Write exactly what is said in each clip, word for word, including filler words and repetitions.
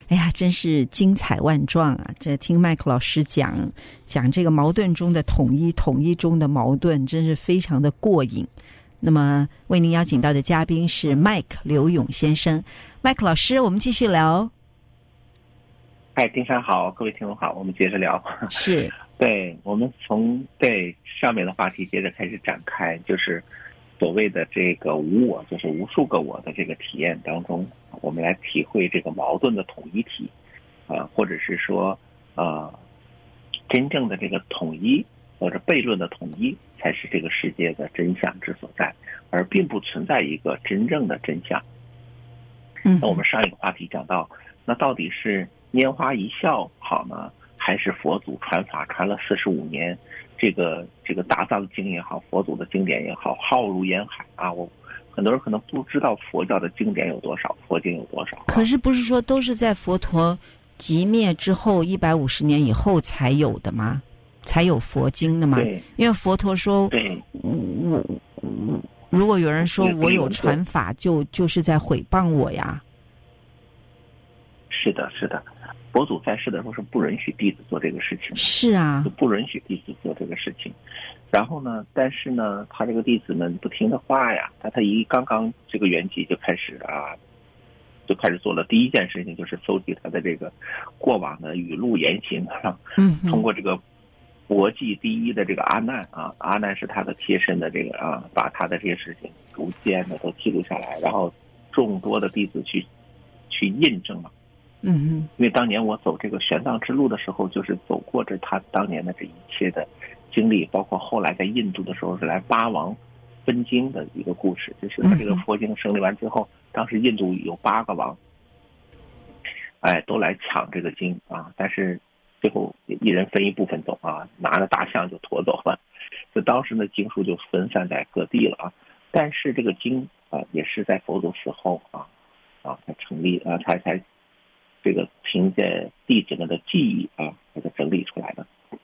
哎呀，真是精彩万状啊！这听麦克老师讲讲这个矛盾中的统一，统一中的矛盾，真是非常的过瘾。那么为您邀请到的嘉宾是麦克刘勇先生，麦克老师，我们继续聊。 嗨，丁山好，各位听众好，我们接着聊。 是， 对，我们从对上面的话题接着开始展开，就是所谓的这个无我，就是无数个我的这个体验当中，我们来体会这个矛盾的统一体，啊、呃，或者是说，呃，真正的这个统一或者悖论的统一，才是这个世界的真相之所在，而并不存在一个真正的真相。 嗯， 那我们上一个话题讲到，那到底是拈花一笑好呢，还是佛祖传法传了四十五年，这个这个大藏经也好，佛祖的经典也好，浩如烟海啊！我很多人可能不知道佛教的经典有多少，佛经有多少。 可是不是说都是在佛陀寂灭之后一百五十年以后才有的吗？才有佛经的吗？ 对， 因为佛陀说， 对， 我我如果有人说我有传法，就就是在诽谤我呀。 是的，是的。佛祖在世的时候是不允许弟子做这个事情的， 是啊， 就不允许弟子做这个事情。然后呢，但是呢，他这个弟子们不听的话呀，他他一刚刚这个圆寂就开始啊，就开始做了第一件事情，就是搜集他的这个过往的语录言行啊， 嗯， 通过这个国际第一的这个阿难啊，阿难是他的贴身的这个啊，把他的这些事情逐渐的都记录下来，然后众多的弟子去去印证了。 嗯嗯， 因为当年我走这个玄奘之路的时候，就是走过这他当年的这一切的经历，包括后来在印度的时候是来八王分经的一个故事，就是他这个佛经胜利完之后，当时印度有八个王，哎，都来抢这个经啊，但是最后一人分一部分走啊，拿着大象就驮走了，就当时的经书就分散在各地了啊。但是这个经啊，也是在佛祖死后啊啊才成立啊，才才。这个凭借弟子们的记忆啊，把它整理出来的。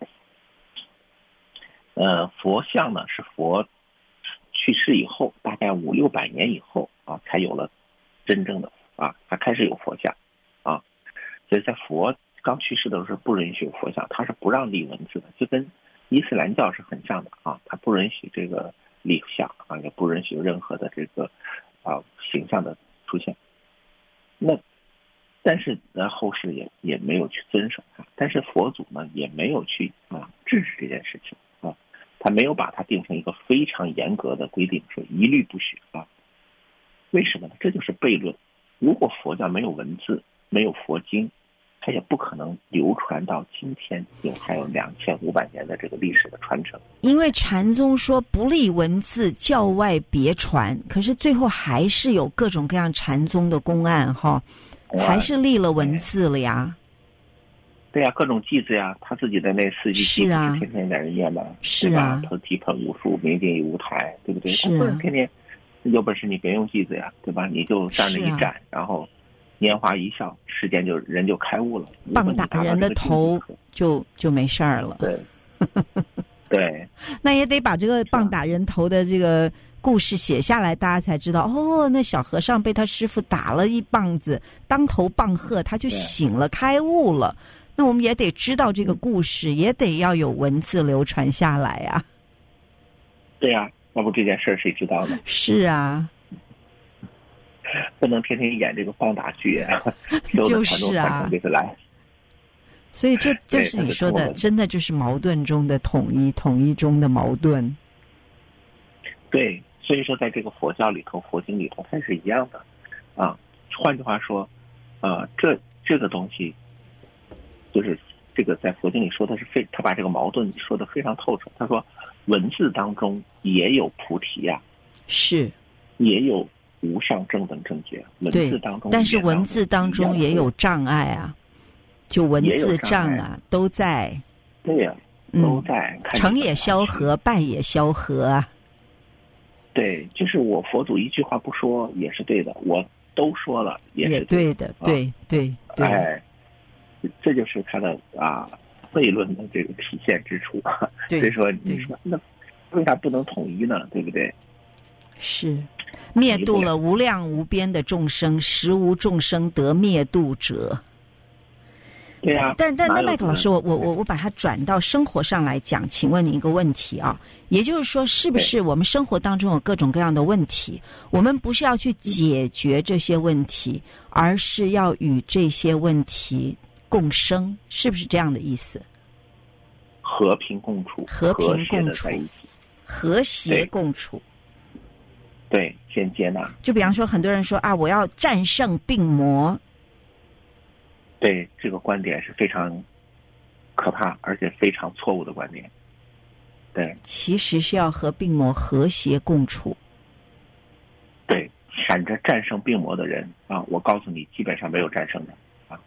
呃，佛像呢是佛去世以后，大概五六百年以后啊，才有了真正的啊，才开始有佛像啊。所以在佛刚去世的时候是不允许有佛像，他是不让立文字的，就跟伊斯兰教是很像的啊，他不允许这个立像啊，也不允许有任何的这个啊形象的出现。那但是呢，后世也也没有去遵守它，但是佛祖呢也没有去啊制止这件事情啊，他没有把它定成一个非常严格的规定，说一律不许啊。为什么呢？这就是悖论。如果佛教没有文字，没有佛经，它也不可能流传到今天，有还有两千五百年的这个历史的传承。 因为禅宗说不立文字，教外别传，可是最后还是有各种各样禅宗的公案哈。还是立了文字了呀？ 对呀、啊，各种偈子呀，他自己的那四句偈不是天天在人念吗？ 是啊， 头提盆武术，明镜亦无台，对不对？ 是啊， 他不是天天有本事你别用偈子呀，对吧？你就站着一站，啊、然后拈花一笑，时间就人就开悟了。 棒打人的头就就没事儿了。 对，对， 那也得把这个棒打人头的这个故事写下来，大家才知道哦，那小和尚被他师父打了一棒子，当头棒喝，他就醒了，开悟了。那我们也得知道这个故事，也得要有文字流传下来啊。 对呀、啊，要不这件事谁知道呢？ 是啊， 不能天天演这个棒打剧啊， 就是啊， 就是来。 所以这就是你说的，真的就是矛盾中的统一，统一中的矛盾。 对。所以说，在这个佛教里头、佛经里头，它是一样的，啊，换句话说，呃，这这个东西，就是这个在佛经里说的是非，他把这个矛盾说得非常透彻。他说，文字当中也有菩提呀、啊， 是， 也有无上正等正觉，文字当中， 但是文字当中也有障碍啊，就文字障啊，都在， 对呀、啊，都在， 嗯、成也萧何，败也萧何啊。 对，就是我佛祖一句话不说也是对的，我都说了也是对的，对对对， 哎，这就是他的啊悖论的这个体现之处。所以说，你说那为啥不能统一呢？对不对？ 是灭度了无量无边的众生，实无众生得灭度者。 对呀、啊。 但但那麦克老师，我我我我把它转到生活上来讲，请问你一个问题啊，也就是说，是不是我们生活当中有各种各样的问题，我们不是要去解决这些问题，而是要与这些问题共生，是不是这样的意思？ 和平共处， 和平共处，和谐共处。 对，先接纳。 就比方说，很多人说啊，我要战胜病魔。 对，这个观点是非常可怕，而且非常错误的观点。对， 其实是要和病魔和谐共处。 对，喊着战胜病魔的人啊，我告诉你，基本上没有战胜的啊。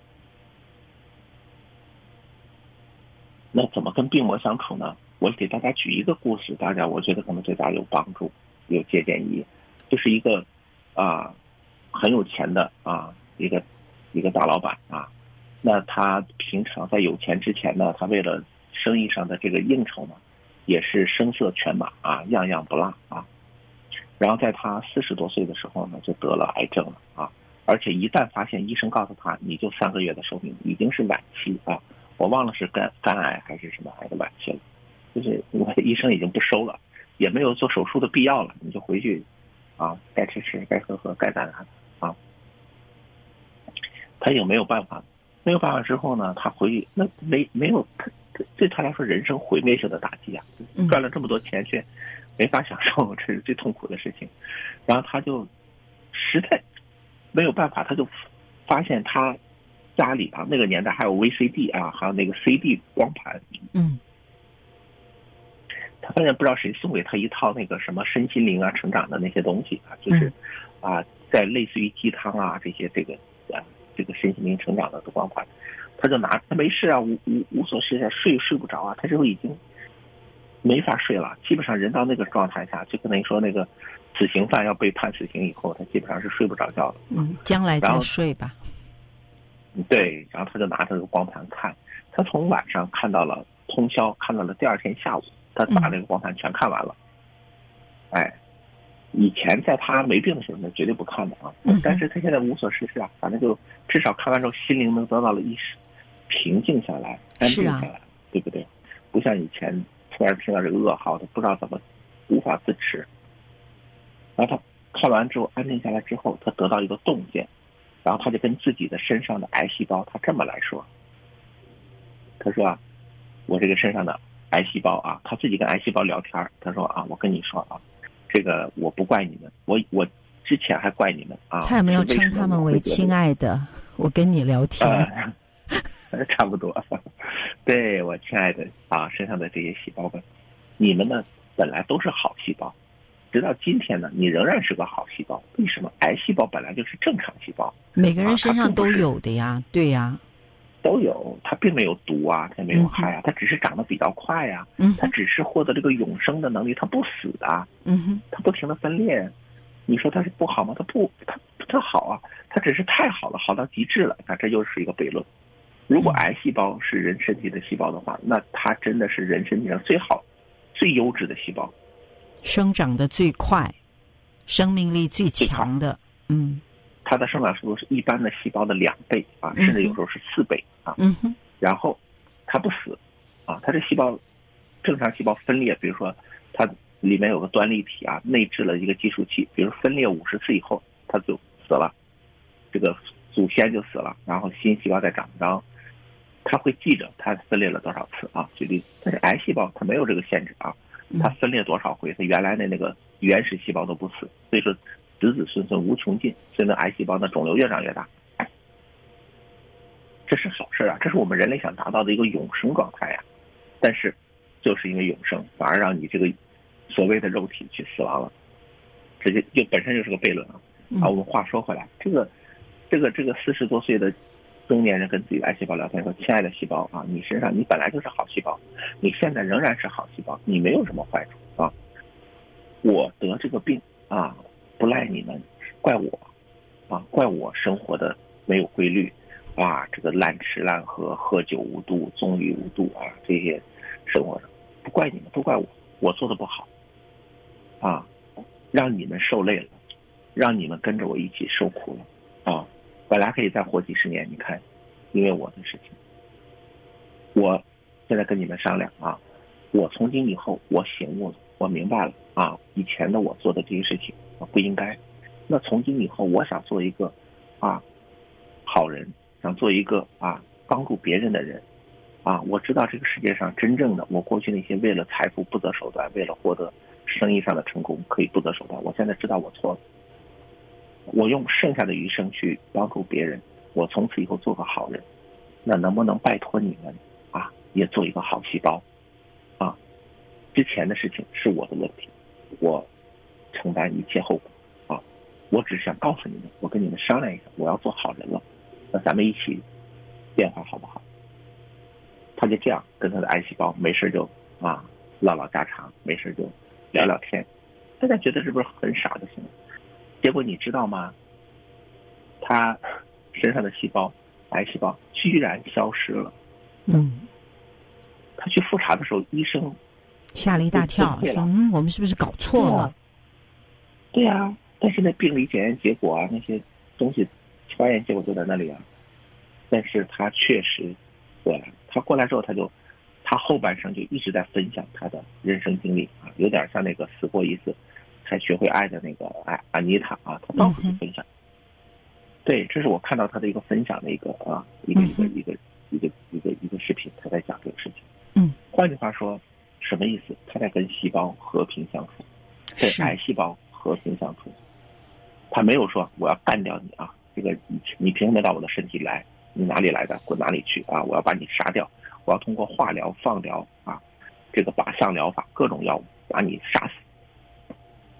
那怎么跟病魔相处呢？我给大家举一个故事，大家我觉得可能对大家有帮助，有借鉴意义。就是一个啊很有钱的啊一个一个大老板啊，那他平常在有钱之前呢，他为了生意上的这个应酬呢，也是声色犬马啊，样样不落啊。然后在他四十多岁的时候呢，就得了癌症了啊，而且一旦发现，医生告诉他你就三个月的寿命，已经是晚期啊，我忘了是肝肝癌还是什么癌的晚期了，就是医生已经不收了，也没有做手术的必要了，你就回去啊，该吃吃，该喝喝，该干干啊。他有没有办法？没有办法之后呢，他回去那没没有，对他来说人生毁灭性的打击啊！赚了这么多钱却没法享受，这是最痛苦的事情。然后他就实在没有办法，他就发现他家里啊，那个年代还有 V C D 啊，还有那个 C D 光盘。 嗯。 他发现不知道谁送给他一套那个什么身心灵啊、成长的那些东西啊，就是啊，在类似于鸡汤啊这些这个啊这个身心灵成长的光盘，他就拿他没事啊，无无无所事事，睡睡不着啊，他之后已经没法睡了，基本上人到那个状态下，就跟你说那个死刑犯要被判死刑以后，他基本上是睡不着觉的。 嗯，将来再睡吧。 对，然后他就拿着这个光盘看，他从晚上看到了通宵，看到了第二天下午。他把那个光盘全看完了，嗯、哎，以前在他没病的时候，那绝对不看的啊。嗯、但是他现在无所事事啊，反正就至少看完之后，心灵能得到了一时平静下来，安定下来，啊、对不对？不像以前突然听到这个噩耗，他不知道怎么无法自持。然后他看完之后安定下来之后，他得到一个洞见，然后他就跟自己的身上的癌细胞，他这么来说，他说啊，我这个身上的癌细胞啊，他自己跟癌细胞聊天，他说啊，我跟你说啊，这个我不怪你们，我我之前还怪你们啊。 他有没有称他们为亲爱的？我跟你聊天， 呃、差不多。对，我亲爱的啊，身上的这些细胞们，你们呢本来都是好细胞，直到今天呢，你仍然是个好细胞。为什么？癌细胞本来就是正常细胞， 每个人身上都有的呀，对呀。 都有，它并没有毒啊，它没有害啊，它只是长得比较快呀、啊，嗯、它只是获得这个永生的能力，它不死的， 嗯哼， 它不停的分裂，你说它是不好吗？它不，它它好啊，它只是太好了，好到极致了，那这又是一个悖论。如果癌细胞是人身体的细胞的话，那它真的是人身体上最好、最优质的细胞， 生长的最快，生命力最强的，嗯。 它的生长速度是一般的细胞的两倍啊，甚至有时候是四倍啊。 嗯哼。 然后它不死啊，它这细胞正常细胞分裂，比如说它里面有个端粒体啊，内置了一个计数器，比如分裂五十次以后，它就死了，这个祖先就死了，然后新细胞再长，然后它会记着它分裂了多少次啊，举例。但是癌细胞它没有这个限制啊，它分裂多少回，它原来的那个原始细胞都不死，所以说子子孙孙无穷尽，所以呢癌细胞的肿瘤越长越大，这是好事啊，这是我们人类想达到的一个永生状态呀。但是就是因为永生，反而让你这个所谓的肉体去死亡了，这就就本身就是个悖论啊。啊，我们话说回来，这个这个这个四十多岁的中年人跟自己的癌细胞聊天说：“亲爱的细胞啊，你身上你本来就是好细胞，你现在仍然是好细胞，你没有什么坏处啊。我得这个病啊。”不赖你们，怪我，啊，怪我生活的没有规律，啊，这个滥吃滥喝，喝酒无度，纵欲无度啊，这些生活上不怪你们，都怪我，我做的不好，啊，让你们受累了，让你们跟着我一起受苦了，啊，本来可以再活几十年，你看，因为我的事情， 我现在跟你们商量啊，我从今以后我醒悟了，我明白了啊，以前的我做的这些事情啊不应该。那从今以后，我想做一个啊好人，想做一个啊帮助别人的人啊。我知道这个世界上真正的我过去那些为了财富不择手段，为了获得生意上的成功可以不择手段，我现在知道我错了。我用剩下的余生去帮助别人，我从此以后做个好人。那能不能拜托你们啊，也做一个好细胞啊？之前的事情是我的问题，我承担一切后果。我只是想告诉你们，我跟你们商量一下，我要做好人了，那咱们一起变化好不好？他就这样跟他的癌细胞没事就啊唠唠家常，没事就聊聊天。大家觉得是不是很傻的行为？结果你知道吗？他身上的细胞，癌细胞居然消失了。 嗯， 他去复查的时候，医生吓了一大跳，说：“嗯，我们是不是搞错了？” 对呀、啊。但是那病理检验结果啊，那些东西化验结果就在那里啊。但是他确实过来，他过来之后，他就他后半生就一直在分享他的人生经历啊，有点像那个死过一次才学会爱的那个安安妮塔啊，他到处去分享。对，这是我看到他的一个分享的一个啊一个一个一个一个一个一个视频，他在讲这个事情。 嗯， 换句话说，什么意思？他在跟细胞和平相处，跟癌细胞和平相处。他没有说我要干掉你啊，这个你你凭什么到我的身体来？你哪里来的？滚哪里去啊！我要把你杀掉，我要通过化疗、放疗啊，这个靶向疗法各种药物把你杀死。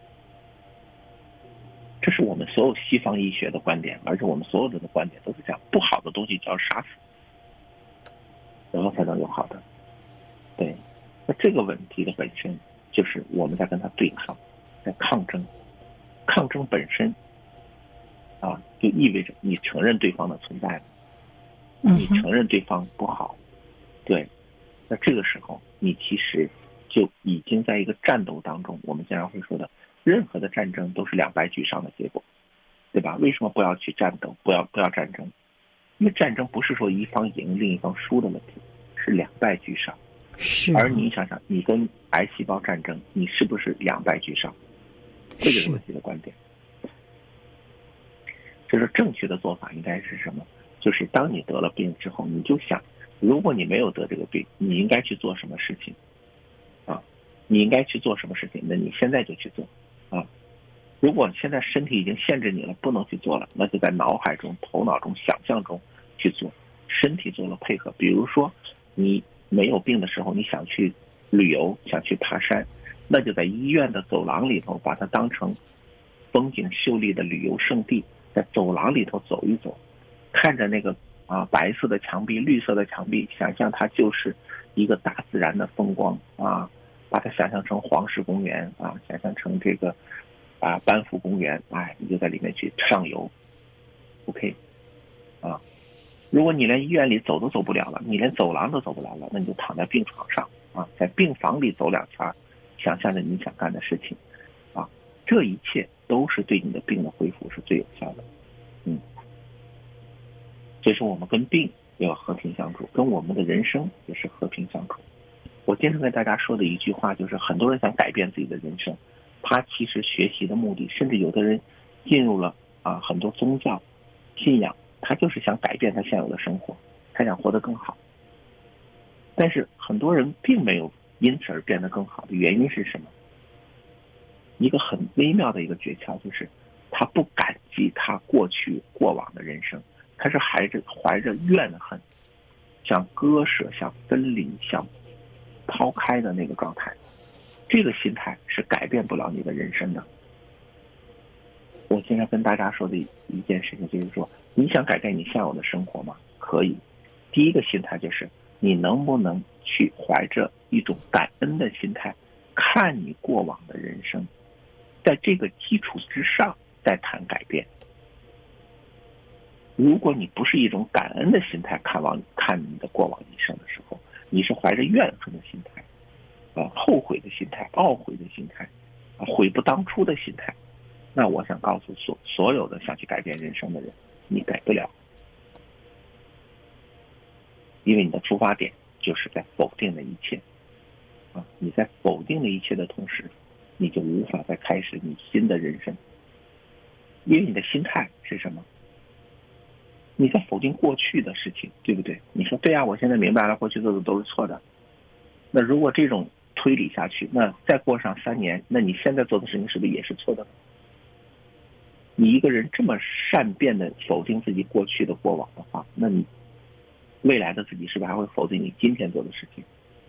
这是我们所有西方医学的观点，而且我们所有人的观点都是讲不好的东西就要杀死，然后才能有好的。对，那这个问题的本身就是我们在跟他对抗，在抗争。抗争本身啊，就意味着你承认对方的存在了，你承认对方不好，对，那这个时候你其实就已经在一个战斗当中。我们经常会说的，任何的战争都是两败俱伤的结果，对吧？为什么不要去战斗，不要不要战争？因为战争不是说一方赢另一方输的问题，是两败俱伤。 是， 而你想想，你跟癌细胞战争，你是不是两败俱伤？这就是我自己的观点。就是正确的做法应该是什么？就是当你得了病之后，你就想，如果你没有得这个病，你应该去做什么事情啊？你应该去做什么事情？那你现在就去做啊！如果现在身体已经限制你了，不能去做了，那就在脑海中、头脑中、想象中去做，身体做了配合。比如说，你没有病的时候，你想去旅游，想去爬山。那就在医院的走廊里头，把它当成风景秀丽的旅游胜地，在走廊里头走一走，看着那个啊白色的墙壁、绿色的墙壁，想象它就是一个大自然的风光啊，把它想象成黄石公园啊，想象成这个啊班夫公园，哎，你就在里面去畅游 ，OK， 啊，如果你连医院里走都走不了了，你连走廊都走不了了，那你就躺在病床上啊，在病房里走两圈。想象着你想干的事情，啊，这一切都是对你的病的恢复是最有效的。嗯，所以说我们跟病要和平相处，跟我们的人生也是和平相处。我经常跟大家说的一句话就是，很多人想改变自己的人生，他其实学习的目的，甚至有的人进入了啊很多宗教信仰，他就是想改变他现有的生活，他想活得更好。但是很多人并没有因此而变得更好的原因是什么？一个很微妙的一个诀窍，就是他不感激他过去过往的人生，他是怀着怀着怨恨，想割舍、想分离、想抛开的那个状态。这个心态是改变不了你的人生的。我经常跟大家说的一件事情就是说，你想改变你现有的生活吗？可以。第一个心态就是你能不能去怀着一种感恩的心态看你过往的人生，在这个基础之上再谈改变。如果你不是一种感恩的心态看往看你的过往一生的时候，你是怀着怨恨的心态、呃、后悔的心态、懊悔的心态、啊、悔不当初的心态，那我想告诉所所有的想去改变人生的人，你改不了，因为你的出发点就是在否定的一切啊！你在否定的一切的同时，你就无法再开始你新的人生，因为你的心态是什么？你在否定过去的事情，对不对？你说对呀，我现在明白了，过去做的都是错的。那如果这种推理下去，那再过上三年，那你现在做的事情是不是也是错的呢？你一个人这么善变的否定自己过去的过往的话，那你未来的自己是不是还会否定你今天做的事情？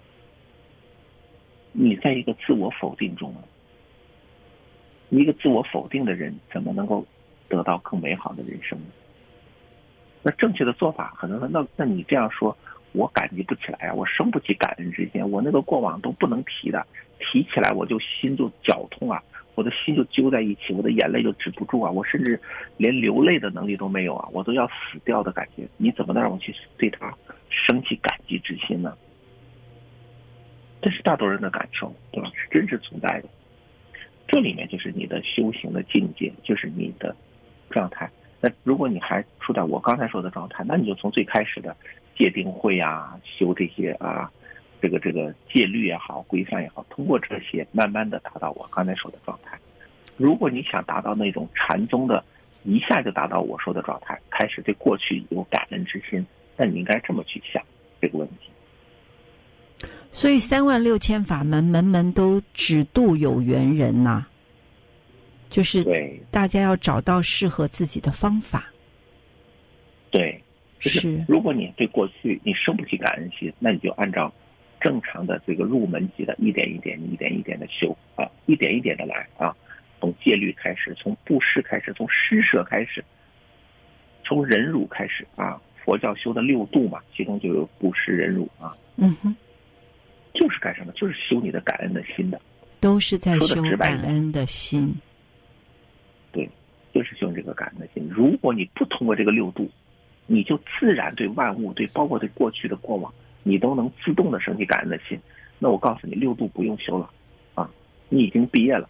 你在一个自我否定中啊，一个自我否定的人怎么能够得到更美好的人生呢？那正确的做法可能那那你这样说，我感激不起来啊，我生不起感恩之心，我那个过往都不能提的，提起来我就心就绞痛啊，我的心就揪在一起，我的眼泪就止不住啊，我甚至连流泪的能力都没有啊，我都要死掉的感觉，你怎么能让我去对他生起感激之心呢？这是大多数人的感受，对吧？是真实存在的。这里面就是你的修行的境界，就是你的状态。那如果你还处在我刚才说的状态，那你就从最开始的戒定慧啊，修这些啊，这个这个戒律也好，规范也好，通过这些慢慢的达到我刚才说的状态。如果你想达到那种禅宗的一下就达到我说的状态，开始对过去有感恩之心，那你应该这么去想这个问题。 所以三万六千法门，门门都只渡有缘人呐、啊，就是大家要找到适合自己的方法。 对，就是如果你对过去你生不起感恩心，那你就按照正常的这个入门级的，一点一点、一点一点的修啊，一点一点的来啊，从戒律开始，从布施开始，从施舍开始，从忍辱开始啊。佛教修的六度嘛，其中就有布施、忍辱啊。 嗯哼。 就是干什么？就是修你的感恩的心的， 都是在修感恩的心。 对，就是修这个感恩的心。如果你不通过这个六度，你就自然对万物，对包括对过去的过往，你都能自动的升起感恩的心。那我告诉你，六度不用修了啊，你已经毕业了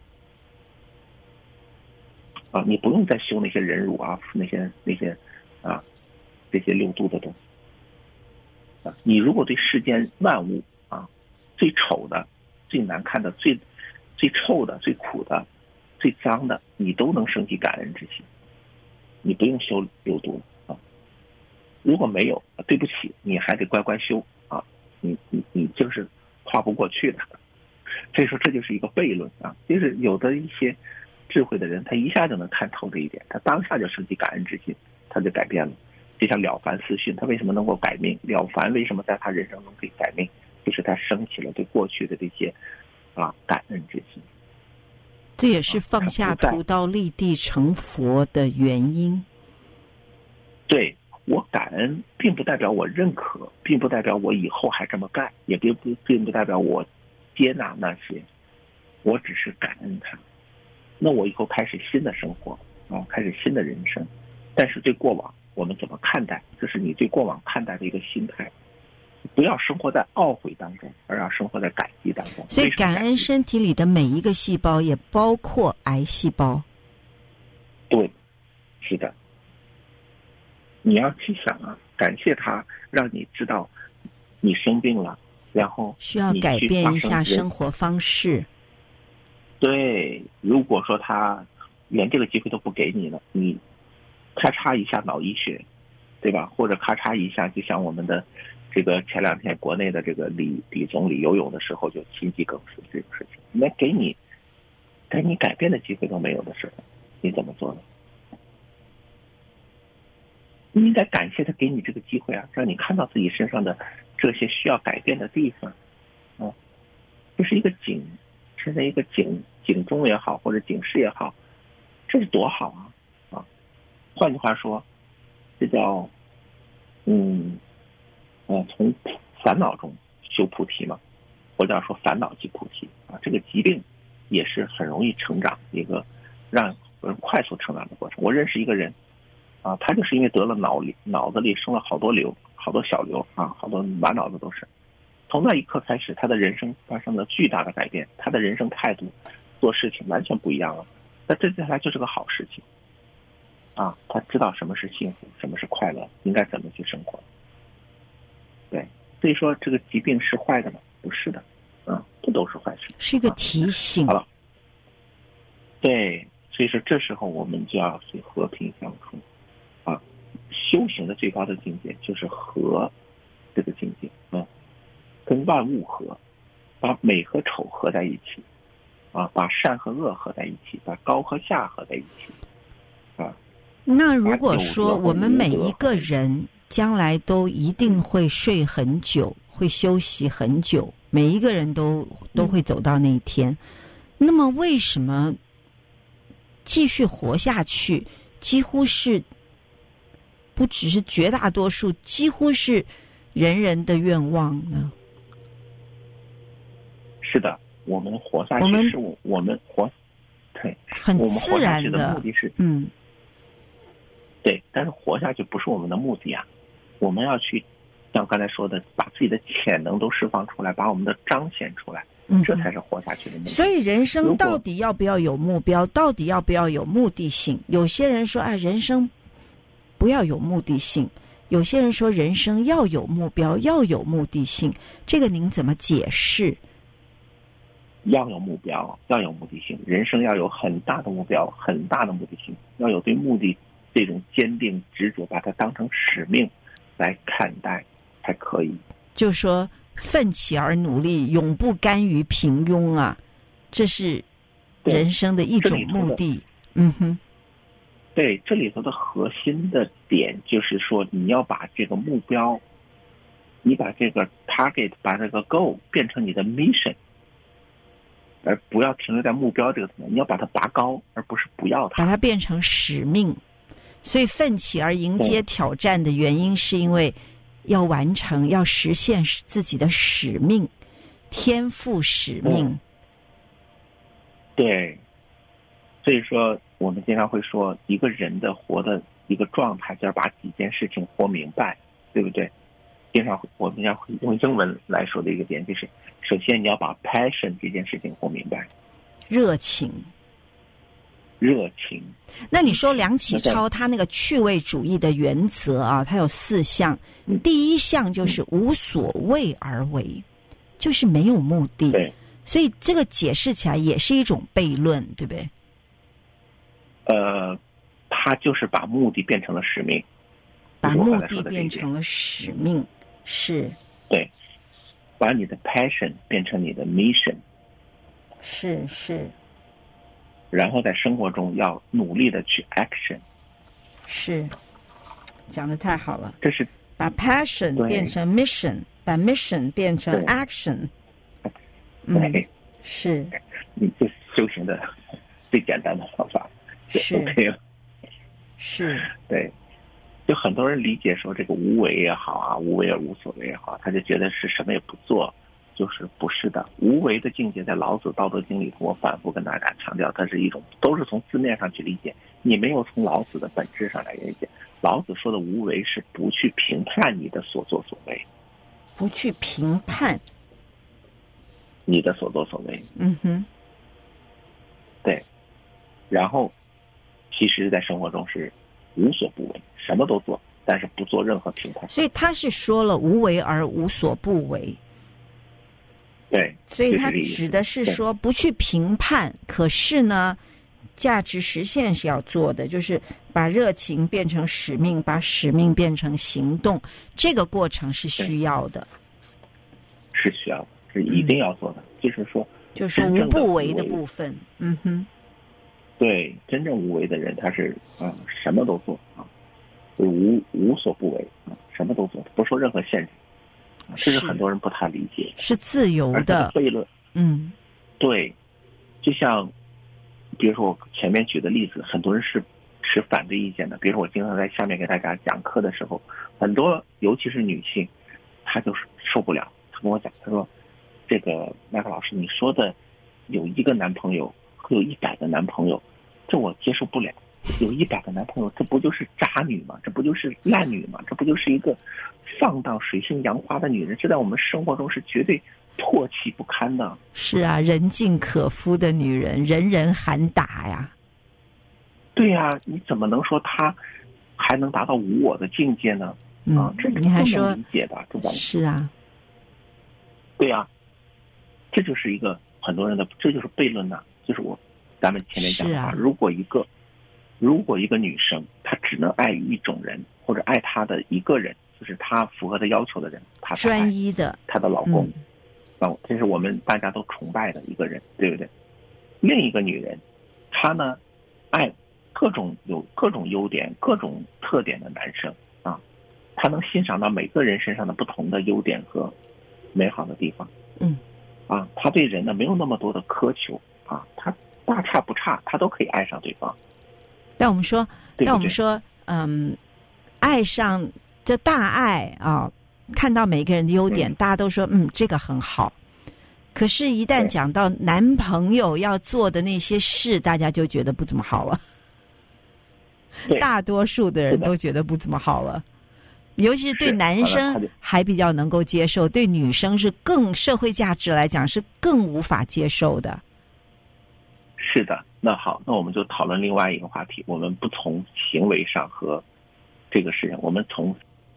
啊，你不用再修那些忍辱啊，那些那些啊这些六度的东西啊。你如果对世间万物最丑的、最难看的、最最臭的、最苦的、最脏的，你都能升起感恩之心，你不用修六度了啊。如果没有，对不起，你还得乖乖修啊，你你你就是跨不过去的。所以说，这就是一个悖论啊。就是有的一些智慧的人，他一下就能看透这一点，他当下就升起感恩之心，他就改变了。就像了凡四训，他为什么能够改命？了凡为什么在他人生中可以改命？就是他升起了对过去的这些啊感恩之心， 这也是放下屠刀立地成佛的原因。 对，我感恩，并不代表我认可，并不代表我以后还这么干，也并不并不代表我接纳那些，我只是感恩他。那我以后开始新的生活啊，开始新的人生。但是对过往我们怎么看待？这是你对过往看待的一个心态。不要生活在懊悔当中，而要生活在感激当中。 所以感恩身体里的每一个细胞，也包括癌细胞。 对，是的。你要去想啊，感谢他，让你知道你生病了，然后需要改变一下生活方式。 对，如果说他连这个机会都不给你了，你咔嚓一下脑溢血，对吧？或者咔嚓一下，就像我们的这个前两天国内的这个李李总理游泳的时候就心肌梗死这种事情，那给你给你改变的机会都没有的时候，你怎么做呢？你应该感谢他给你这个机会啊，让你看到自己身上的这些需要改变的地方啊，这是一个警，这是一个警警钟也好，或者警示也好，这是多好啊啊！换句话说，这叫嗯。呃，从烦恼中修菩提嘛，或者说烦恼即菩提啊，这个疾病也是很容易成长一个让人快速成长的过程。我认识一个人啊，他就是因为得了脑里脑子里生了好多瘤，好多小瘤啊，好多满脑子都是。从那一刻开始，他的人生发生了巨大的改变，他的人生态度、做事情完全不一样了。那这接下来就是个好事情啊，他知道什么是幸福，什么是快乐，应该怎么去生活。对， 所以说这个疾病是坏的吗？不是的，啊，不都是坏事， 是一个提醒。 啊、好了，对，所以说这时候我们就要去和平相处，啊，修行的最高的境界就是和这个境界，啊，跟万物和，把美和丑合在一起，啊，把善和恶合在一起，把高和下合在一起，啊。 那如果说我们每一个人将来都一定会睡很久，会休息很久，每一个人都都会走到那一天，那么为什么继续活下去几乎是不只是绝大多数，几乎是人人的愿望呢？ 是的，我们活下去是我我们活，对， 很自然的， 我们活下去的目的是， 嗯， 对，但是活下去不是我们的目的啊，我们要去像刚才说的，把自己的潜能都释放出来，把我们的彰显出来，嗯，这才是活下去的目的。 所以人生到底要不要有目标，到底要不要有目的性？有些人说，哎，人生不要有目的性，有些人说人生要有目标，要有目的性，这个您怎么解释？ 要有目标，要有目的性，人生要有很大的目标，很大的目的性，要有对目的这种坚定执着，把它当成使命来看待才可以。 就说奋起而努力，永不甘于平庸啊，这是人生的一种目的。嗯哼， 对，这里头的核心的点就是说，你要把这个目标，你把这个 target， 把这个 goal 变成你的 mission， 而不要停留在目标这个层面，你要把它拔高，而不是不要它， 把它变成使命。所以奋起而迎接挑战的原因，是因为要完成，要实现自己的使命，天赋使命。 嗯、对，所以说我们经常会说，一个人的活的一个状态，就要把几件事情活明白，对不对？经常我们经常会用英文来说的一个点，就是首先你要把 passion 这件事情活明白， 热情。 热情。 那你说梁启超他那个趣味主义的原则啊，他有四项， 嗯、 第一项就是无所谓而为，嗯、就是没有目的。 对， 所以这个解释起来也是一种悖论，对不对？ 呃，他就是把目的变成了使命， 把目的变成了使命，是。 对，把你的 passion 变成你的 mission， 是是。 然后在生活中要努力的去 action， 是，讲得太好了。 这是把 passion 变成 mission， 把 mission 变成 action。 对， 嗯、是。 你这修行的最简单的方法就 OK 了。 是。 对，就很多人理解说这个无为也好啊，无为而无所谓也好，他就觉得是什么也不做。就是不是的，无为的境界在老子《道德经》里头，我反复跟大家强调，它是一种都是从字面上去理解，你没有从老子的本质上来理解。老子说的无为是不去评判你的所作所为， 不去评判你的所作所为。 嗯哼， 对。然后，其实，在生活中是无所不为，什么都做，但是不做任何评判。 所以他是说了无为而无所不为。 对， 所以他指的是说不去评判，可是呢，价值实现是要做的，就是把热情变成使命，把使命变成行动，这个过程是需要的， 是需要的，是一定要做的。嗯、就是说， 就是无不为的部分。嗯哼， 对，真正无为的人，他是啊、呃，什么都做啊，无无所不为啊，什么都做，不受任何限制。这是很多人不太理解， 是自由的悖论。嗯，对，就像比如说我前面举的例子，很多人是持反对意见的。比如说我经常在下面给大家讲课的时候，很多尤其是女性，她就是受不了。她跟我讲，她说：“这个麦克老师，你说的有一个男朋友和有一百个男朋友，这我接受不了。有一百个男朋友，这不就是渣女吗？这不就是烂女吗？这不就是一个放荡水性杨花的女人？这在我们生活中是绝对唾弃不堪的。” 是啊，人尽可夫的女人，人人喊打呀。 对呀、啊，你怎么能说她还能达到无我的境界呢？ 嗯、 啊，这你还说理解吧？这是啊， 对呀、啊，这就是一个很多人的，这就是悖论呐、啊。就是我咱们前面讲的话，啊、如果一个如果一个女生她只能爱一种人，或者爱她的一个人，就是她符合的要求的人，她专一的她的老公， 嗯、 哦，这是我们大家都崇拜的一个人，对不对？另一个女人，她呢爱各种有各种优点、各种特点的男生啊，她能欣赏到每个人身上的不同的优点和美好的地方， 嗯， 啊，她对人呢没有那么多的苛求啊，她大差不差，她都可以爱上对方。 但我们说， 对对但我们说，嗯，爱上这大爱啊，看到每个人的优点， 嗯、 大家都说嗯这个很好。可是，一旦讲到男朋友要做的那些事，大家就觉得不怎么好了。大多数的人都觉得不怎么好了，尤其是对男生还比较能够接受，对女生是更社会价值来讲是更无法接受的。 是的，那好，那我们就讨论另外一个话题，我们不从行为上和这个事情，我们从。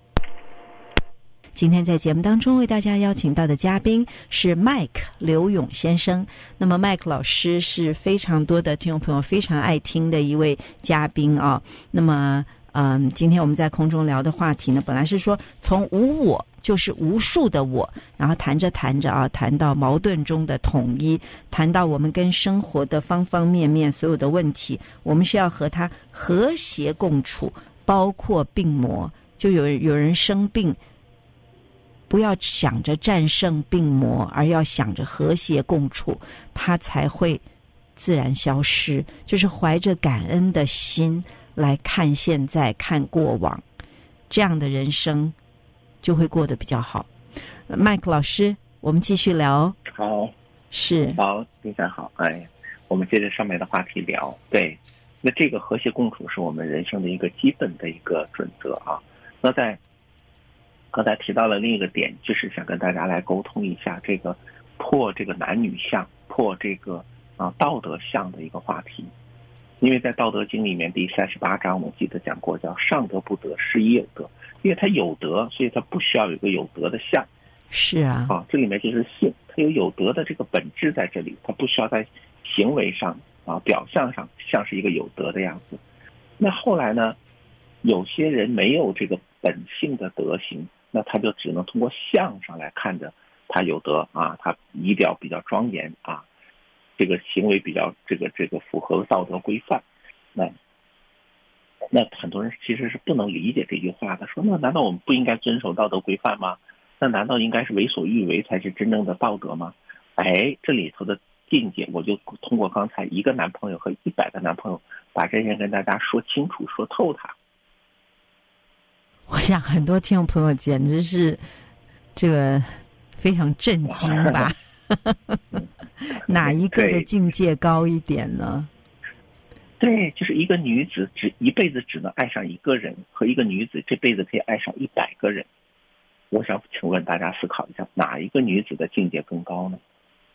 今天在节目当中为大家邀请到的嘉宾是麦克刘勇先生。那么麦克老师是非常多的听众朋友非常爱听的一位嘉宾啊。那么嗯，今天我们在空中聊的话题呢，本来是说从无我就是无数的我，然后谈着谈着啊，谈到矛盾中的统一，谈到我们跟生活的方方面面所有的问题，我们需要和它和谐共处，包括病魔。就有有人生病，不要想着战胜病魔，而要想着和谐共处，它才会自然消失。就是怀着感恩的心来看现在，看过往，这样的人生就会过得比较好。麦克老师，我们继续聊。 好， 是好，非常好。哎，我们接着上面的话题聊。对，那这个和谐共处是我们人生的一个基本的一个准则啊。那在刚才提到了另一个点，就是想跟大家来沟通一下这个破这个男女相、破这个啊道德相的一个话题。因为在《道德经》里面第三十八章，我记得讲过，叫上德不德，是以有德。因为他有德，所以他不需要有一个有德的相。 是啊， 啊，这里面就是性，他有有德的这个本质在这里，他不需要在行为上啊表象上像是一个有德的样子。那后来呢，有些人没有这个本性的德行，那他就只能通过相上来看着他有德啊，他仪表比较庄严啊，这个行为比较这个这个符合道德规范。那那很多人其实是不能理解这句话的，说那难道我们不应该遵守道德规范吗？那难道应该是为所欲为才是真正的道德吗？哎，这里头的境界，我就通过刚才一个男朋友和一百个男朋友，把这些跟大家说清楚、说透它。 我想很多听众朋友简直是这个非常震惊吧？哪一个的境界高一点呢？ 对，就是一个女子只一辈子只能爱上一个人，和一个女子这辈子可以爱上一百个人。我想请问大家思考一下，哪一个女子的境界更高呢？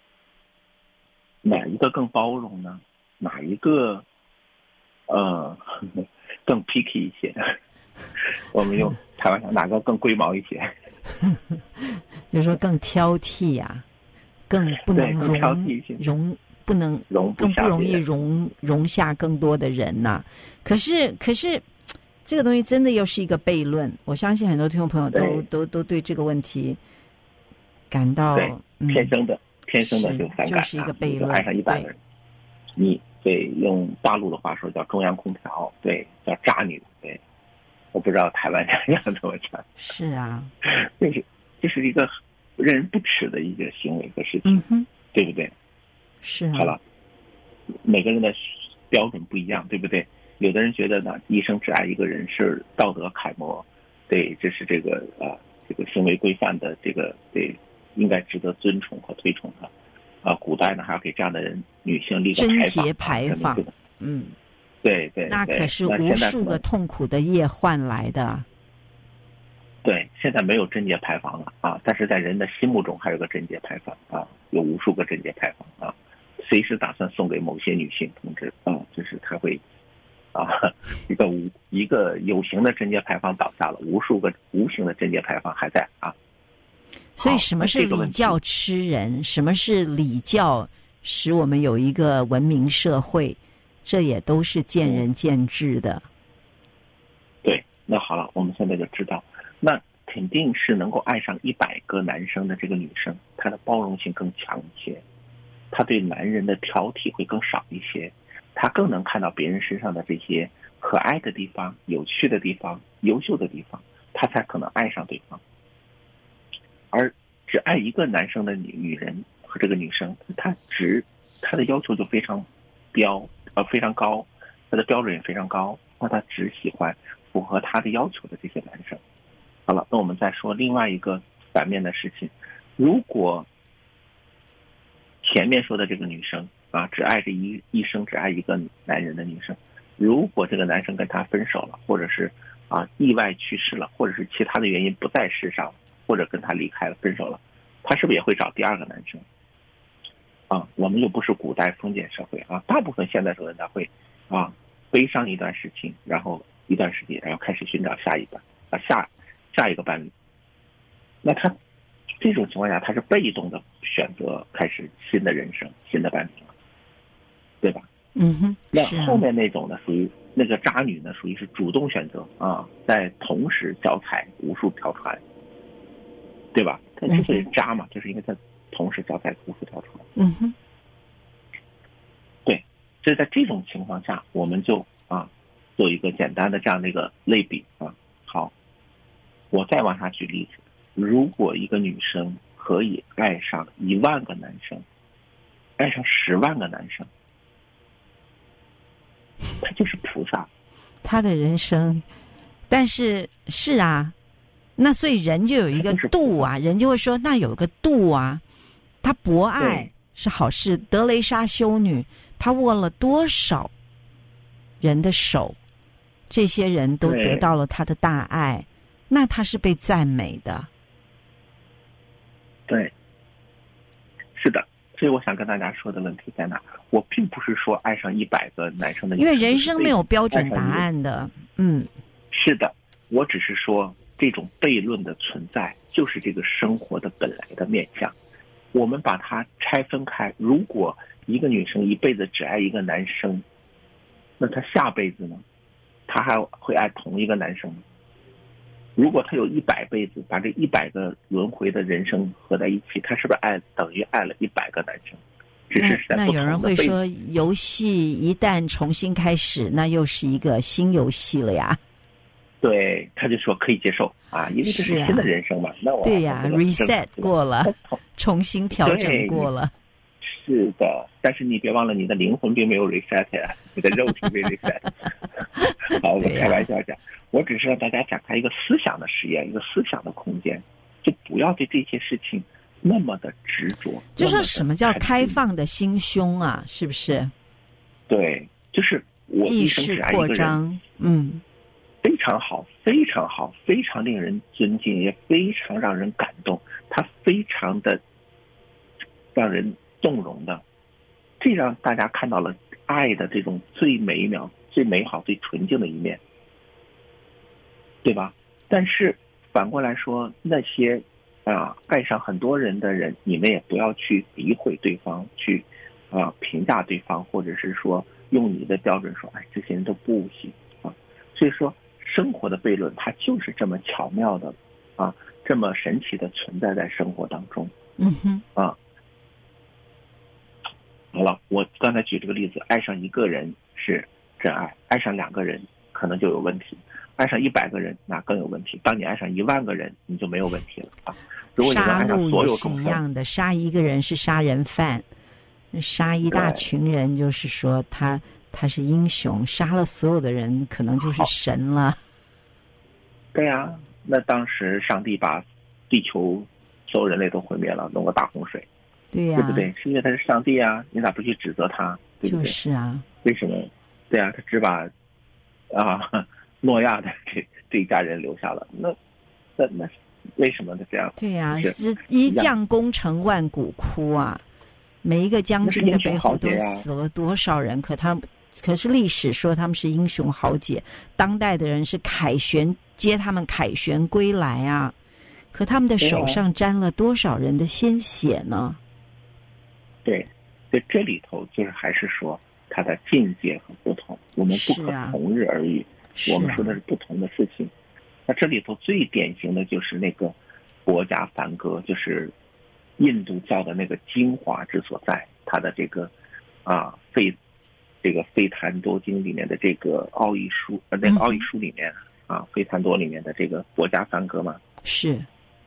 哪一个更包容呢？哪一个呃更 picky 一些？我们用台湾讲，哪个更龟毛一些？ 就是说更挑剔呀、啊，更不能容容不能容更不容易容容下更多的人呐、啊。可是可是这个东西真的又是一个悖论。我相信很多听众朋友都都都对这个问题感到嗯、天生的天生的就反感、啊， 就是一个悖论。 爱上一百个人，你对用大陆的话说叫中央空调，对，叫渣女，对。我不知道台湾人要怎么讲。 是啊， 这是这是一个让人不齿的一个行为和事情， 嗯哼， 对不对？ 是啊。 好了，每个人的标准不一样，对不对？有的人觉得呢，一生只爱一个人是道德楷模，对，这是这个啊、呃、这个行为规范的这个对，应该值得尊崇和推崇的。啊、呃，古代呢还要给这样的人女性立个贞节牌坊，啊、嗯。 对对， 那可是无数个痛苦的夜换来的。 对，现在没有贞节牌坊了啊，但是在人的心目中还有个贞节牌坊啊，有无数个贞节牌坊啊，随时打算送给某些女性同志啊，就是他会啊，一个无一个有形的贞节牌坊倒下了，无数个无形的贞节牌坊还在啊。 所以什么是礼教吃人？什么是礼教使我们有一个文明社会？这也都是见仁见智的。 对，那好了，我们现在就知道，那肯定是能够爱上一百个男生的这个女生，她的包容性更强一些，她对男人的挑剔会更少一些，她更能看到别人身上的这些可爱的地方、有趣的地方、优秀的地方，她才可能爱上对方。而只爱一个男生的女女人和这个女生，她只她的要求就非常标呃非常高，她的标准也非常高，那她只喜欢符合她的要求的这些男生。好了，那我们再说另外一个反面的事情，如果前面说的这个女生啊，只爱着一一生只爱一个男人的女生，如果这个男生跟她分手了，或者是啊意外去世了，或者是其他的原因不在世上，或者跟他离开了分手了，他是不是也会找第二个男生啊？我们又不是古代封建社会啊，大部分现代社会他会啊悲伤一段时情，然后一段时间，然后开始寻找下一个啊下下一个伴侣。那他这种情况下，他是被动的选择开始新的人生、新的伴侣了，对吧？ 嗯哼。 那后面那种呢，属于那个渣女呢，属于是主动选择啊，在同时脚踩无数条船，对吧？它之所以渣嘛，就是因为它同时脚踩无数条船。 嗯哼。 对，所以在这种情况下，我们就啊做一个简单的这样的一个类比啊。好，我再往下举例子，如果一个女生可以爱上一万个男生，爱上十万个男生，他就是菩萨。 他的人生，但是是啊，那所以人就有一个度啊，人就会说那有个度啊。他博爱是好事，德雷莎修女她握了多少人的手，这些人都得到了她的大爱，那她是被赞美的。 对，是的。所以我想跟大家说的问题在哪？我并不是说爱上一百个男生的女生， 因为人生没有标准答案的。嗯， 是的，我只是说这种悖论的存在就是这个生活的本来的面向。我们把它拆分开，如果一个女生一辈子只爱一个男生，那她下辈子呢？她还会爱同一个男生吗？如果她有一百辈子，把这一百个轮回的人生合在一起，她是不是爱等于爱了一百个男生？只是在不同的辈子。 那有人会说，游戏一旦重新开始，那又是一个新游戏了呀。 对，他就说可以接受啊，因为这是新的人生嘛。那我对呀 ，reset 过了，重新调整过了。 是的，但是你别忘了，你的灵魂并没有 reset 呀，你的肉体被 reset。好，我开玩笑讲，我只是让大家展开一个思想的实验，一个思想的空间，就不要对这些事情那么的执着。 就说什么叫开放的心胸啊？是不是？ 对，就是我一生只爱一个人。嗯。非常好，非常好，非常令人尊敬，也非常让人感动。他非常的让人动容的，这让大家看到了爱的这种最美妙、最美好、最纯净的一面，对吧？但是反过来说，那些啊爱上很多人的人，你们也不要去诋毁对方，去啊评价对方，或者是说用你的标准说，哎，这些人都不行啊。所以说。生活的悖论，它就是这么巧妙的，啊，这么神奇的存在在生活当中。 嗯哼， 啊，好了，我刚才举这个例子，爱上一个人是真爱，爱上两个人可能就有问题，爱上一百个人那更有问题。当你爱上一万个人，你就没有问题了啊！如果你能爱上所有众生， 杀戮也是一样的，杀一个人是杀人犯，杀一大群人就是说他。他是英雄，杀了所有的人，可能就是神了。 对呀、啊，那当时上帝把地球所有人类都毁灭了，弄个大洪水， 对呀、 啊，对不对？是因为他是上帝啊，你咋不去指责他？对不对？ 就是啊， 为什么？对啊，他只把啊诺亚的这这一家人留下了，那那那为什么他这样？ 对呀、啊，是一将功成万骨枯啊！每一个将军的背后都死了多少人？可他。可是历史说他们是英雄豪杰，当代的人是凯旋接他们凯旋归来啊！ 可他们的手上沾了多少人的鲜血呢？ 对，所以这里头就是还是说它的境界和不同，我们不可同日而语。 是啊、 我们说的是不同的事情。那这里头最典型的就是那个国家梵歌，就是印度教的那个精华之所在，它的这个啊吠这个吠檀多经里面的这个奥义书，呃那个奥义书里面、嗯、啊吠檀多里面的这个国家梵歌嘛， 是。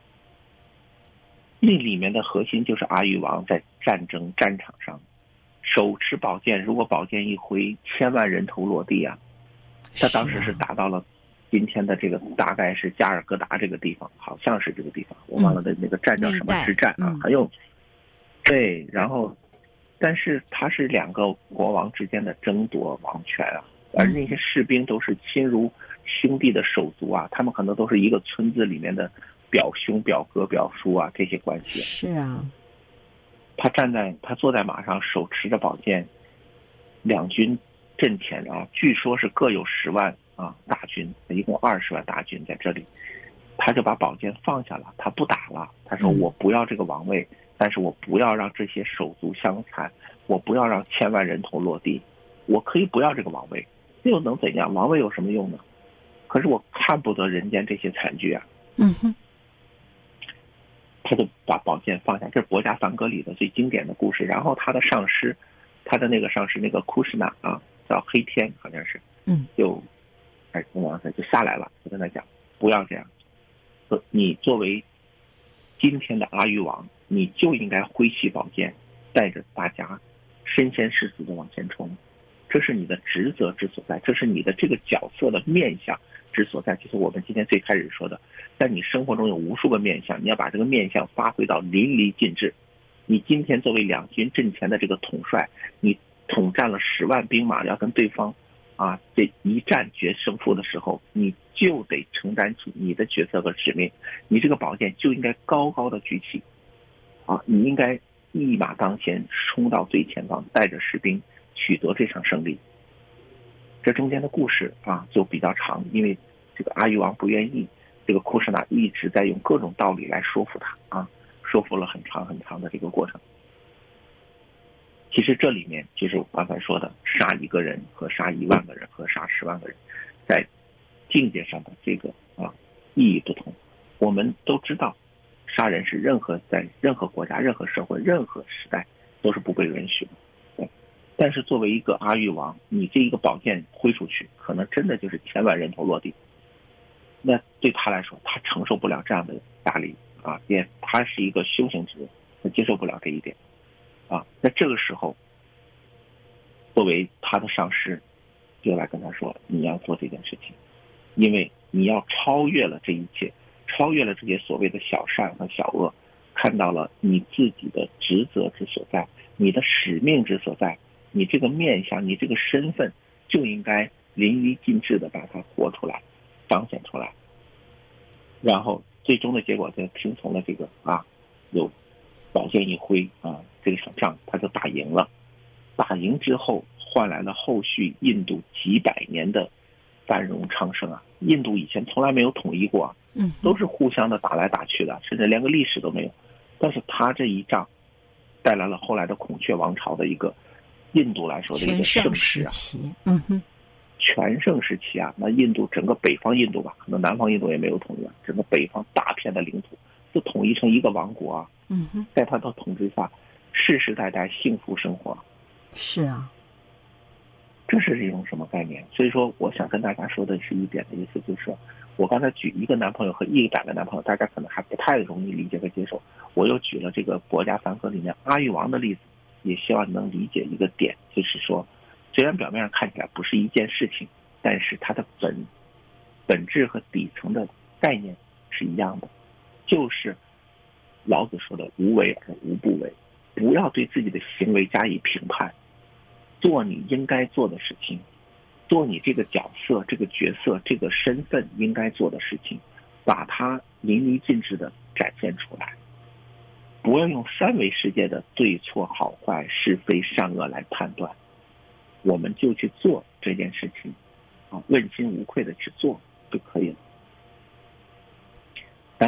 那里面的核心就是阿育王在战争战场上手持宝剑，如果宝剑一挥，千万人头落地啊！他当时是打到了今天的这个大概是加尔各答这个地方，好像是这个地方，我忘了的那个战叫什么之战啊？还有对，然后但是它是两个国王之间的争夺王权啊，而那些士兵都是亲如兄弟的手足啊，他们可能都是一个村子里面的表兄、表哥、表叔啊，这些关系。 是啊， 他站在，他坐在马上，手持着宝剑，两军阵前啊，据说是各有十万啊大军，一共二十万大军在这里。他就把宝剑放下了，他不打了。他说：“我不要这个王位，但是我不要让这些手足相残，我不要让千万人头落地。我可以不要这个王位，这又能怎样？王位有什么用呢？可是我看不得人间这些惨剧啊。” 嗯哼。 他就把宝剑放下，这是国家梵歌里的最经典的故事。然后他的上师，他的那个上师那个库什纳啊，叫黑天，好像是， 嗯， 就哎，王子就下来了，就跟他讲，不要这样，你作为今天的阿育王，你就应该挥起宝剑，带着大家身先士卒的往前冲，这是你的职责之所在，这是你的这个角色的面相之所在。就是我们今天最开始说的，在你生活中有无数个面相，你要把这个面相发挥到淋漓尽致。你今天作为两军阵前的这个统帅，你统战了十万兵马，要跟对方啊这一战决胜负的时候，你就得承担起你的角色和使命。你这个宝剑就应该高高的举起啊，你应该一马当先，冲到最前方，带着士兵取得这场胜利。这中间的故事啊就比较长，因为这个阿育王不愿意，这个库什纳一直在用各种道理来说服他啊，说服了很长很长的这个过程。其实这里面就是我刚才说的，杀一个人和杀一万个人和杀十万个人，在境界上的这个啊意义不同。我们都知道，杀人是任何在任何国家、任何社会、任何时代都是不被允许的。对，但是作为一个阿育王，你这一个宝剑挥出去，可能真的就是千万人头落地。那对他来说，他承受不了这样的压力啊，也他是一个修行之人，他接受不了这一点啊。在这个时候，作为他的上师，就来跟他说：“你要做这件事情，因为你要超越了这一切，超越了这些所谓的小善和小恶，看到了你自己的职责之所在，你的使命之所在，你这个面相，你这个身份，就应该淋漓尽致的把它活出来。”彰显出来，然后最终的结果就听从了这个啊，有宝剑一挥啊，这场仗他就打赢了。打赢之后，换来了后续印度几百年的繁荣昌盛啊！印度以前从来没有统一过， 嗯， 都是互相的打来打去的，甚至连个历史都没有。但是他这一仗，带来了后来的孔雀王朝的一个印度来说的一个盛世啊， 嗯哼。 全盛时期啊，那印度整个北方印度吧，可能南方印度也没有统一，整个北方大片的领土就统一成一个王国啊。 嗯哼， 在他的统治下，世世代代幸福生活。 是啊， 这是一种什么概念？所以说，我想跟大家说的是一点的意思，就是说我刚才举一个男朋友和一百个男朋友，大家可能还不太容易理解和接受。我又举了这个国家梵歌里面阿育王的例子，也希望你能理解一个点，就是说。虽然表面上看起来不是一件事情，但是它的本本质和底层的概念是一样的，就是老子说的无为而无不为。不要对自己的行为加以评判，做你应该做的事情，做你这个角色、这个角色、这个身份应该做的事情，把它淋漓尽致的展现出来。不要用三维世界的对错好坏是非善恶来判断，我们就去做这件事情啊，问心无愧的去做就可以了。当然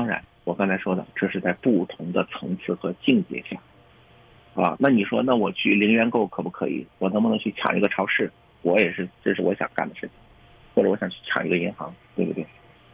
我刚才说的，这是在不同的层次和境界下啊。那你说，那我去零元购可不可以？我能不能去抢一个超市？我也是，这是我想干的事情，或者我想去抢一个银行，对不对？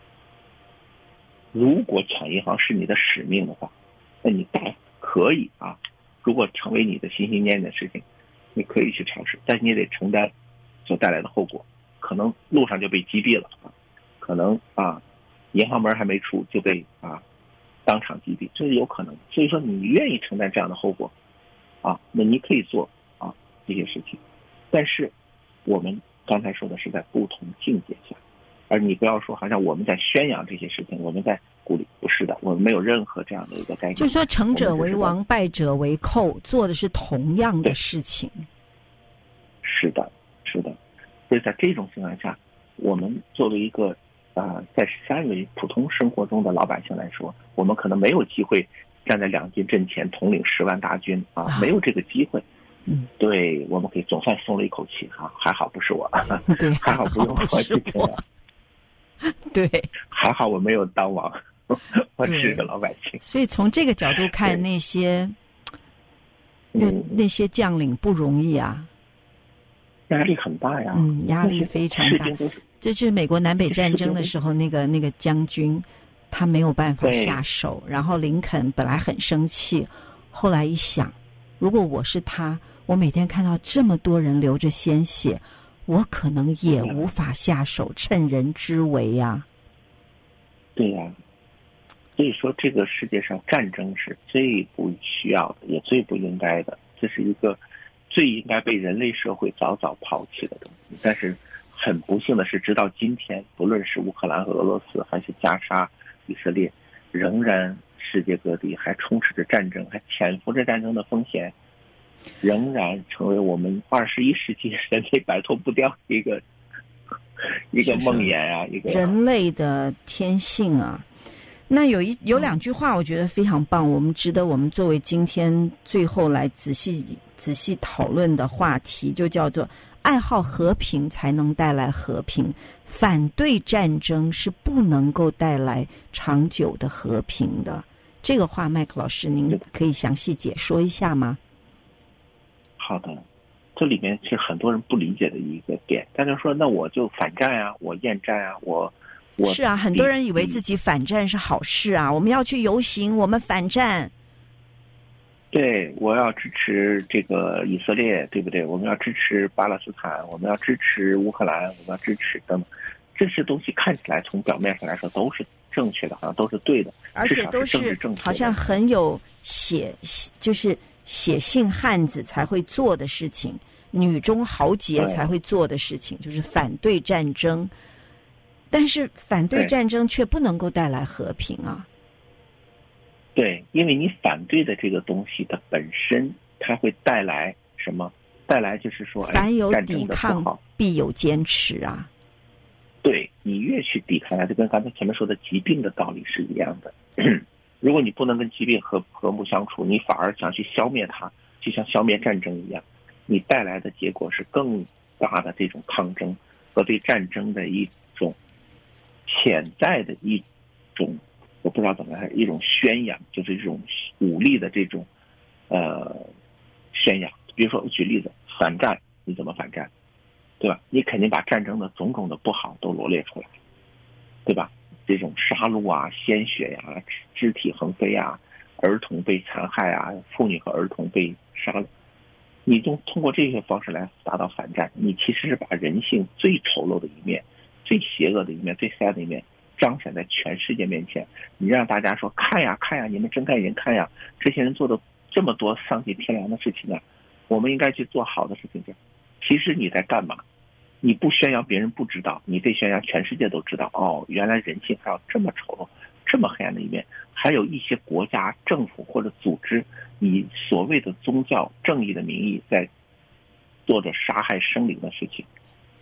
如果抢银行是你的使命的话，那你大可以啊。如果成为你的心心念念的事情，你可以去尝试，但是你得承担所带来的后果，可能路上就被击毙了啊，可能啊，银行门还没出就被啊当场击毙，这是有可能。所以说，你愿意承担这样的后果啊，那你可以做啊这些事情，但是我们刚才说的是在不同境界下，而你不要说好像我们在宣扬这些事情，我们在鼓励，不是的，我们没有任何这样的一个概念。 就是说，成者为王，败者为寇，做的是同样的事情。 是的，是的。所以在这种情况下，我们作为一个啊、呃，在三维普通生活中的老百姓来说，我们可能没有机会站在两晋阵前统领十万大军啊，啊没有这个机会。嗯，对，我们可以总算松了一口气哈，还好不是我， 对， 还好不用我去这样， 对， 还好我没有当王，我是个老百姓。 所以从这个角度看，那些有那些将领不容易啊。 压力很大呀， 嗯，压力非常大。这是美国南北战争的时候，那个那个将军，他没有办法下手。然后林肯本来很生气，后来一想，如果我是他，我每天看到这么多人流着鲜血，我可能也无法下手，趁人之危呀、啊。 对呀、啊，所以说这个世界上战争是最不需要的，也最不应该的，这是一个最应该被人类社会早早抛弃的东西。但是很不幸的是，直到今天，不论是乌克兰和俄罗斯，还是加沙、以色列，仍然世界各地还充斥着战争，还潜伏着战争的风险，仍然成为我们二十一世纪人类摆脱不掉一个一个梦魇啊，一个人类的天性啊。那有一有两句话，我觉得非常棒，我们值得我们作为今天最后来仔细仔细讨论的话题，就叫做爱好和平才能带来和平，反对战争是不能够带来长久的和平的。这个话，麦克老师，您可以详细解说一下吗？ 好的，这里面是很多人不理解的一个点。大家说，那我就反战啊，我厌战啊，我。 是啊，很多人以为自己反战是好事啊，我们要去游行，我们反战。 对，我要支持这个以色列，对不对？我们要支持巴勒斯坦，我们要支持乌克兰，我们要支持等等，这些东西看起来从表面上来说都是正确的，好像都是对的， 而且都是好像很有血，就是血性汉子才会做的事情，女中豪杰才会做的事情，就是反对战争。但是反对战争却不能够带来和平啊！ 对，因为你反对的这个东西，它本身它会带来什么？带来就是说， 凡有抵抗，必有坚持啊！ 对，你越去抵抗它，就跟刚才前面说的疾病的道理是一样的。如果你不能跟疾病和和睦相处，你反而想去消灭它，就像消灭战争一样，你带来的结果是更大的这种抗争和对战争的一种潜在的一种，我不知道怎么样，一种宣扬，就是这种武力的这种呃宣扬。比如说，我举例子，反战，你怎么反战，对吧？你肯定把战争的种种的不好都罗列出来，对吧？这种杀戮啊、鲜血呀、啊、肢体横飞啊、儿童被残害啊、妇女和儿童被杀了，你就通过这些方式来达到反战，你其实是把人性最丑陋的一面、最邪恶的一面、最黑暗的一面彰显在全世界面前。你让大家说，看呀看呀，你们睁开眼看呀，这些人做的这么多丧尽天良的事情啊，我们应该去做好的事情。其实你在干嘛？你不宣扬，别人不知道，你得宣扬，全世界都知道。哦，原来人性还有这么丑陋、这么黑暗的一面。还有一些国家、政府或者组织，以所谓的宗教正义的名义，在做着杀害生灵的事情。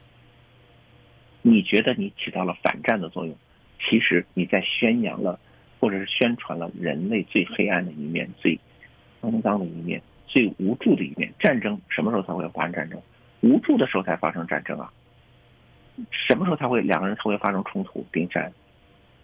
你觉得你起到了反战的作用，其实你在宣扬了，或者是宣传了人类最黑暗的一面、最肮脏的一面、最无助的一面。战争什么时候才会发生战争？无助的时候才发生战争啊！什么时候才会两个人才会发生冲突、兵战？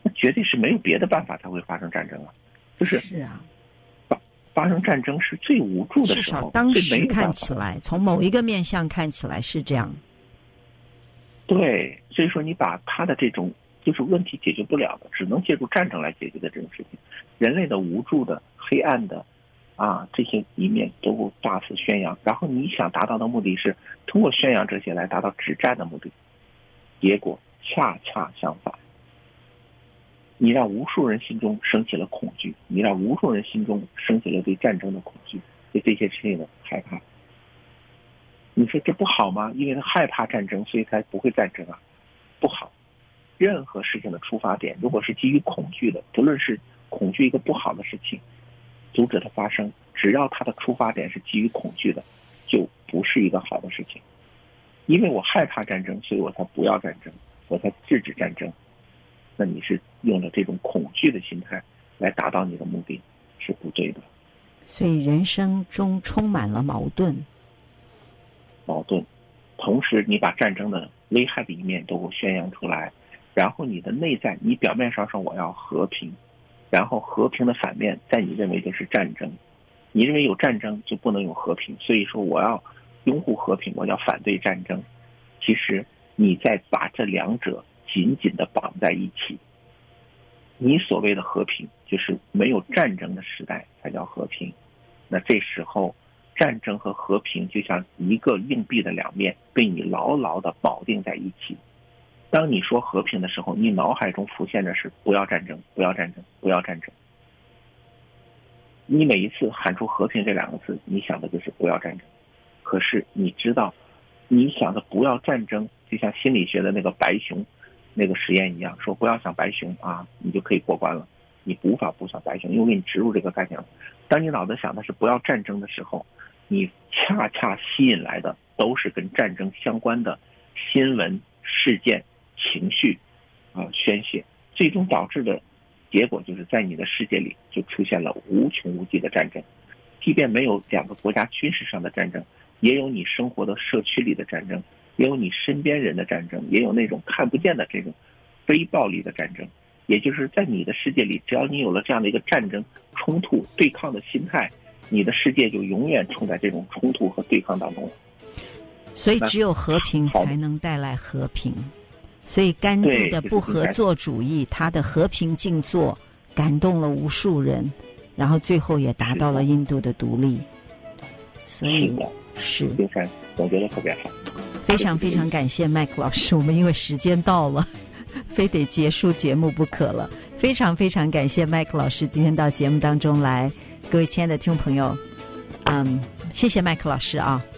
那绝对是没有别的办法才会发生战争啊，就是是啊， 发发生战争是最无助的至时候， 少当时最没有办法看起来，从某一个面向看起来是这样。 对，所以说你把他的这种就是问题解决不了的，只能借助战争来解决的这种事情，人类的无助的、黑暗的啊这些一面都大肆宣扬，然后你想达到的目的是通过宣扬这些来达到止战的目的，结果恰恰相反，你让无数人心中升起了恐惧，你让无数人心中升起了对战争的恐惧，对这些事情的害怕。你说这不好吗？因为他害怕战争，所以才不会战争啊，不好。任何事情的出发点，如果是基于恐惧的，不论是恐惧一个不好的事情，阻止它发生，只要它的出发点是基于恐惧的，就不是一个好的事情。因为我害怕战争，所以我才不要战争，我才制止战争。那你是用了这种恐惧的心态来达到你的目的，是不对的。 所以人生中充满了矛盾。 矛盾，同时你把战争的危害的一面都宣扬出来，然后你的内在，你表面上说我要和平，然后和平的反面在你认为就是战争，你认为有战争就不能有和平，所以说我要拥护和平，我要反对战争。其实你在把这两者紧紧地绑在一起。你所谓的和平就是没有战争的时代才叫和平，那这时候战争和和平就像一个硬币的两面，被你牢牢地绑定在一起。当你说和平的时候，你脑海中浮现的是不要战争，不要战争，不要战争。你每一次喊出和平这两个字，你想的就是不要战争。可是你知道，你想的不要战争，就像心理学的那个白熊那个实验一样，说不要想白熊啊，你就可以过关了。你无法不想白熊，因为给你植入这个概念了。当你脑子想的是不要战争的时候，你恰恰吸引来的都是跟战争相关的新闻事件、情绪啊、呃、宣泄，最终导致的结果就是在你的世界里就出现了无穷无尽的战争。即便没有两个国家军事上的战争，也有你生活的社区里的战争，也有你身边人的战争，也有那种看不见的这种非暴力的战争。也就是在你的世界里，只要你有了这样的一个战争、冲突、对抗的心态，你的世界就永远处在这种冲突和对抗当中。 所以只有和平才能带来和平。所以甘地的不合作主义，他的和平静坐感动了无数人，然后最后也达到了印度的独立。所以是刘山总结的特别好， 非常非常感谢麦克老师。我们因为时间到了，非得结束节目不可了。非常非常感谢麦克老师今天到节目当中来，各位亲爱的听众朋友，嗯，谢谢麦克老师啊。